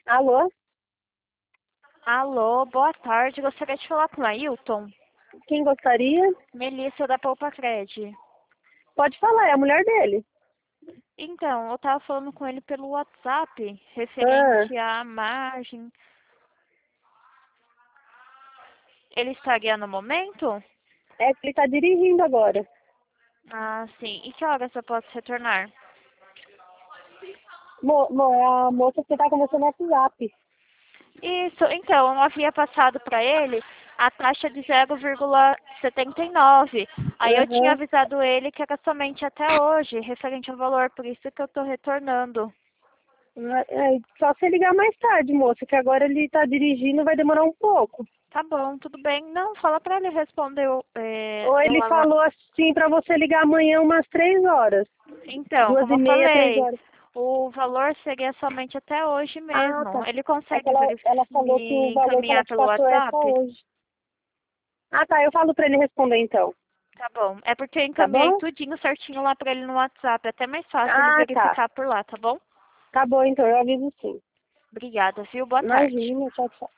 Alô? Alô, boa tarde. Gostaria de falar com o Ailton. Quem gostaria? Melissa da Poupa Cred. Pode falar, é a mulher dele. Então, eu tava falando com ele pelo WhatsApp, Ah, referente à margem. Ele estaria no momento? é que ele tá dirigindo agora. Ah, sim. E que horas eu posso retornar? A moça que tá conversando no WhatsApp. Isso, então, eu havia passado para ele a taxa de 0,79. Aí eu tinha Aham. avisado ele que era somente até hoje, referente ao valor, por isso que eu estou retornando. Só se ligar mais tarde, moça, que agora ele tá dirigindo, vai demorar um pouco. Tá bom, tudo bem. Não, fala para ele responder Ou eu ele falou assim pra você ligar amanhã umas 3 horas. Então, Duas como e eu meia, três falei, horas. o valor seria somente até hoje Ah, mesmo. tá. Ele É que consegue ela falou que o me valor que ela encaminhar te pelo passou é só WhatsApp? hoje. Ah, tá. Eu falo pra ele responder então. Tá bom. É porque eu Tá encaminhei bom? tudinho certinho lá pra ele no WhatsApp. É até mais fácil ele Ah, tá. verificar por lá, tá bom? Tá bom, então. Eu aviso sim. Obrigada, viu? Boa tarde. Imagina, tchau, tchau.